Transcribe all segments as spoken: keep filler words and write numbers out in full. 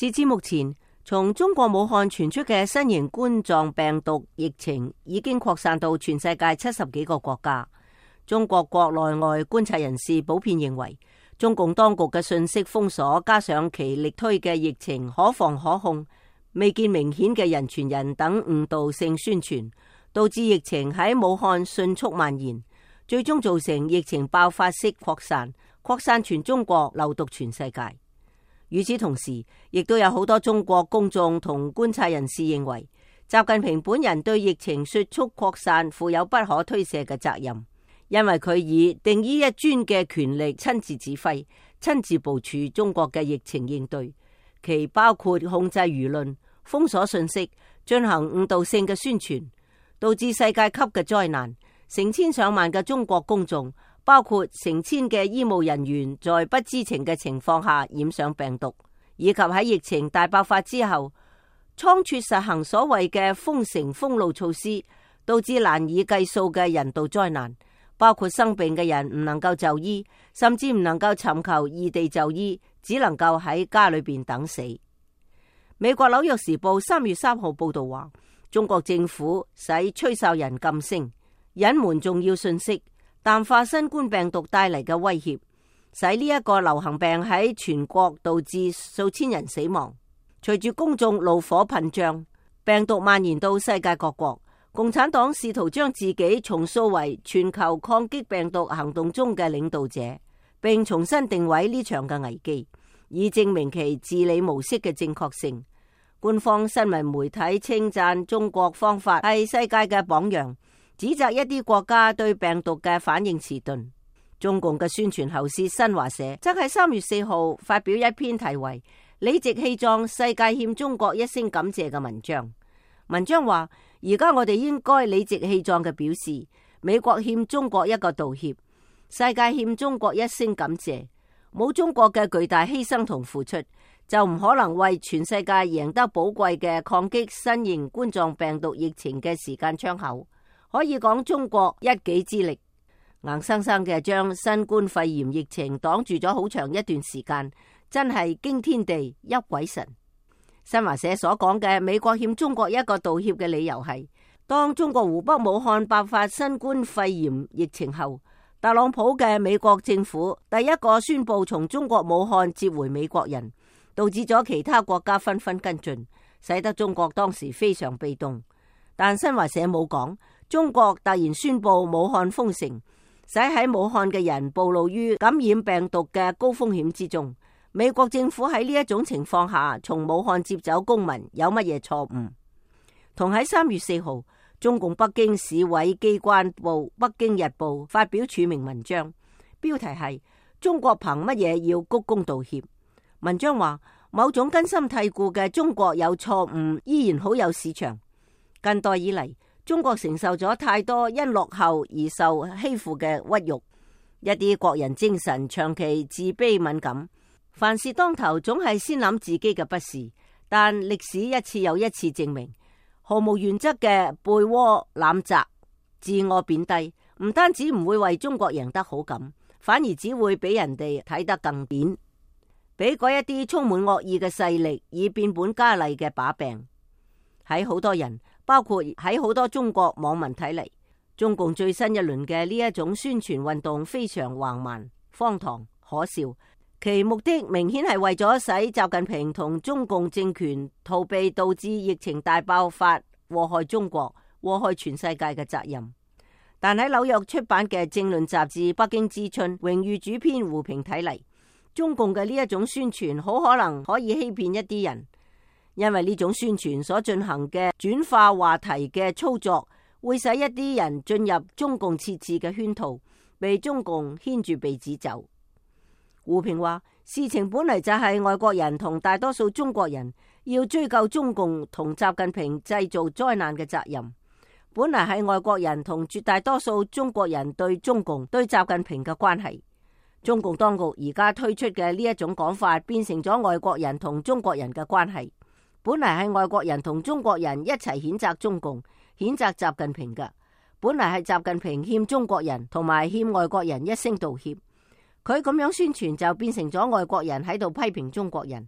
截至目前，從中國武漢傳出嘅新型冠狀病毒疫情已經擴散到全世界七十幾個國家。中國國內外觀察人士普遍認為，中共當局嘅信息封鎖加上其力推嘅疫情可防可控、未見明顯嘅人傳人等誤導性宣傳，導致疫情喺武漢迅速蔓延，最終造成疫情爆發式擴散，擴散全中國，流毒全世界。與此同時，亦都有好多中國公眾同觀察人士認為，習近平本人對疫情迅速擴散負有不可推卸嘅責任，因為佢以定於一尊嘅權力親自指揮、親自部署中國嘅疫情應對，其包括控制輿論、封鎖信息、進行誤導性嘅宣傳，導致世界級嘅災難，成千上萬嘅中國公眾，包括成千嘅醫務人員在不知情嘅情況下染上病毒，以及喺疫情大爆發之後倉促實行所謂嘅封城封路措施，導致難以計數嘅人道災難，包括生病嘅人唔能夠就醫，甚至唔能夠尋求異地就醫，只能夠喺家裏邊等死。美國紐約時報三月三號報道話，中國政府使吹哨人噤聲，隱瞞重要信息，淡化新冠病毒帶嚟嘅威脅，使呢一個流行病喺全國導致數千人死亡。隨住公眾怒火噴張，病毒蔓延到世界各國，共產黨試圖將自己重塑為全球抗擊病毒行動中嘅領導者，並重新定位呢場嘅危機，以證明其治理模式嘅正確性。官方新聞媒體稱讚中國方法係世界嘅榜樣，指責一啲國家對病毒嘅反應遲鈍。中共嘅宣傳喉舌新華社則喺三月四號發表一篇題為理直氣壯世界欠中國一聲感謝嘅文章。文章話，而家我哋應該理直氣壯嘅表示，美國欠中國一個道歉，世界欠中國一聲感謝。冇中國嘅巨大犧牲同付出，就唔可能為全世界贏得寶貴嘅抗擊新型冠狀病毒疫情嘅時間窗口。可以講中國一己之力，硬生生嘅將新冠肺炎疫情擋住咗好長一段時間，真係驚天地泣鬼神。新華社所講嘅美國欠中國一個道歉嘅理由係，當中國湖北武漢爆發新冠肺炎疫情後，特朗普嘅美國政府第一個宣布從中國武漢接回美國人，導致咗其他國家紛紛跟進，使得中國當時非常被動。但新華社冇講，中國突然宣布武漢封城，使喺武漢嘅人暴露於感染病毒嘅高風險之中。美國政府喺呢一種情況下從武漢接走公民有乜嘢錯誤？同喺三月四號，中共北京市委機關報《北京日報》發表署名文章，標題係中國憑乜嘢要鞠躬道歉？文章話，某種根深蒂固嘅中國有錯誤依然好有市場。近代以嚟，中國承受咗太多因落後而受欺負嘅屈辱，一啲國人精神長期自卑敏感，凡事當頭總係先諗自己嘅不是。但歷史一次又一次證明，毫無原則嘅背鍋攬責、自我貶低，唔單止唔會為中國贏得好感，反而只會俾人哋睇得更扁，俾嗰一啲充滿惡意嘅勢力以變本加厲嘅把柄。喺好多人，包括喺好多中國網民睇嚟，中共最新一輪嘅呢一種宣傳運動非常橫蠻、荒唐、可笑，其目的明顯係為咗使習近平同中共政權逃避導致疫情大爆發、禍害中國、禍害全世界嘅責任。但喺紐約出版嘅政論雜誌《北京之春》榮譽主編胡平睇嚟，中共嘅呢一種宣傳好可能可以欺騙一啲人。因為呢種宣傳所進行嘅轉化話題嘅操作，會使一啲人進入中共設置嘅圈套，被中共牽住鼻子走。胡平話，事情本嚟就係外國人同大多數中國人要追究中共同習近平製造災難嘅責任，本嚟係外國人同絕大多數中國人對中共對習近平嘅關係。中共當局而家推出嘅呢一種講法，變成咗外國人同中國人嘅關係。本嚟係外國人同中國人一齊譴責中共、譴責習近平嘅，本嚟係習近平欠中國人同埋欠外國人一聲道歉。佢咁樣宣傳就變成咗外國人喺度批評中國人，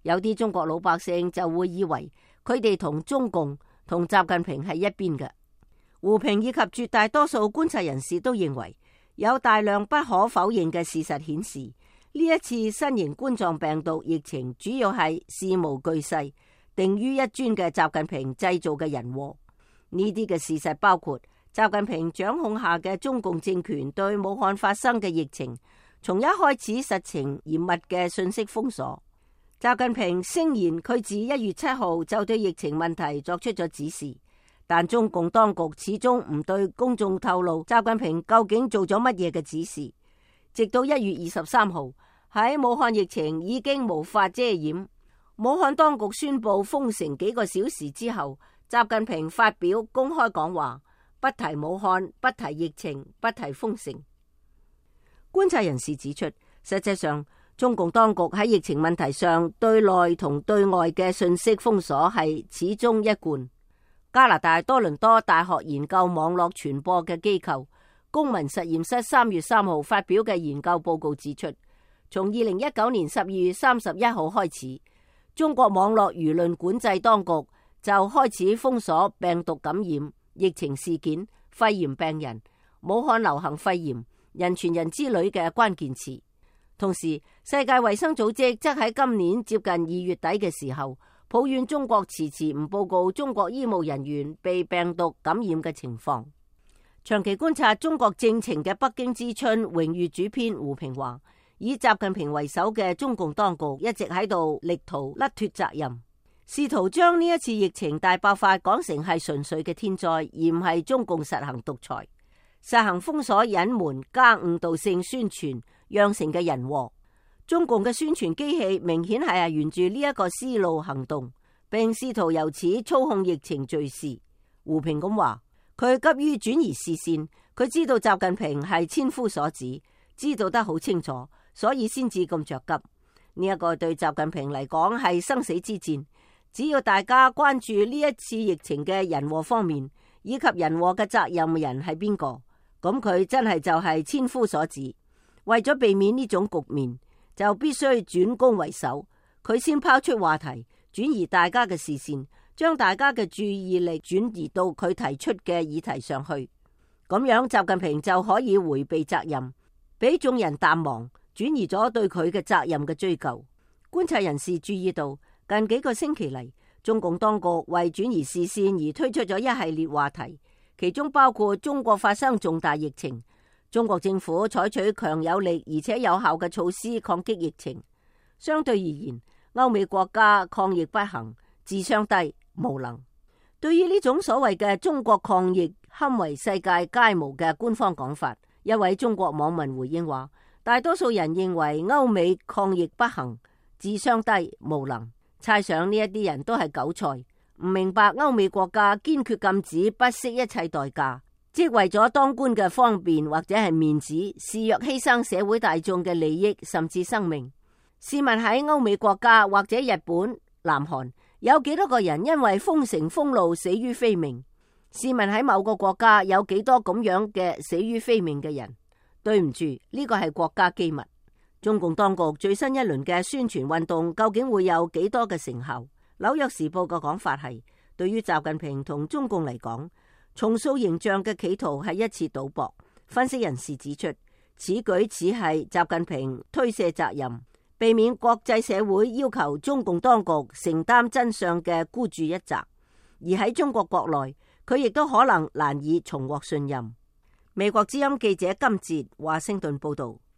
有啲中國老百姓就會以為佢哋同中共同習近平係一邊嘅。胡平以及絕大多數觀察人士都認為，有大量不可否認嘅事實顯示，呢一次新型冠狀病毒疫情主要係事無巨細、定於一尊嘅習近平製造嘅人禍。呢啲嘅事實包括習近平掌控下嘅中共政權對武漢發生嘅疫情，從一開始實情嚴密嘅信息封鎖。習近平聲言佢自一月七號就對疫情問題作出咗指示，但中共當局始終唔對公眾透露習近平究竟做咗乜嘢嘅指示。直到一月二十三號，喺武漢疫情已經無法遮掩，武漢當局宣布封城幾個小時之後，習近平發表公開講話，不提武漢，不提疫情，不提封城。觀察人士指出，實際上中共當局喺疫情問題上對內同對外嘅信息封鎖係始終一貫。加拿大多倫多大學研究網絡傳播嘅機構公民實驗室三月三號發表嘅研究報告指出，從二零一九年十二月三十一號開始，中國網絡輿論管制當局就開始封鎖病毒感染、疫情事件、肺炎病人、武漢流行肺炎、人傳人之類嘅關鍵詞。同時，世界衛生組織則喺今年接近二月底嘅時候，抱怨中國遲遲唔報告中國醫務人員被病毒感染嘅情況。長期觀察中國政情嘅北京之春榮譽主編胡平話，以習近平為首嘅中共當局一直喺度力圖甩脫責任，試圖將呢一次疫情大爆發講成係純粹嘅天災，而唔係中共實行獨裁、實行封鎖、隱瞞、加誤導性宣傳釀成嘅人禍。中共嘅宣傳機器明顯係沿住呢一個思路行動，並試圖由此操控疫情敘事。胡平咁話，佢急於轉移視線，佢知道習近平係千夫所指，知道得好清楚，所以先至咁着急。呢、這、一個對習近平嚟講係生死之戰，只要大家關注呢一次疫情嘅人禍方面，以及人禍嘅責任人係邊個，咁佢真係就係千夫所指。為咗避免呢種局面，就必須轉攻為守，佢先拋出話題，轉移大家嘅視線，將大家嘅注意力轉移到佢提出嘅議題上去。咁樣習近平就可以回避責任，俾眾人淡忘，轉移咗對佢嘅責任嘅追究。觀察人士注意到，近幾個星期嚟，中共當局為轉移視線而推出咗一系列話題，其中包括中國發生重大疫情，中國政府採取強有力而且有效嘅措施抗擊疫情。相對而言，歐美國家抗疫不行，智商低，無能。對於呢種所謂嘅中國抗疫堪為世界皆無嘅官方講法，一位中國網民回應話，大多數人認為歐美抗疫不行，智商低，無能。猜想呢一啲人都係韭菜，唔明白歐美國家堅決禁止不惜一切代價，即為咗當官嘅方便或者係面子，示弱犧牲社會大眾嘅利益甚至生命。試問喺歐美國家或者日本、南韓，有幾多個人因為封城封路死於非命？試問喺某個國家有幾多咁樣嘅死於非命嘅人？對唔住，呢個係國家機密。中共當局最新一輪嘅宣傳運動究竟會有幾多嘅成效？紐約時報嘅講法係，對於習近平同中共嚟講，重塑形象嘅企圖係一次賭博。分析人士指出，此舉只係習近平推卸責任，避免國際社會要求中共當局承擔真相嘅孤注一擲，而喺中國國內，佢亦都可能難以重獲信任。美國之音記者金哲華盛頓報道。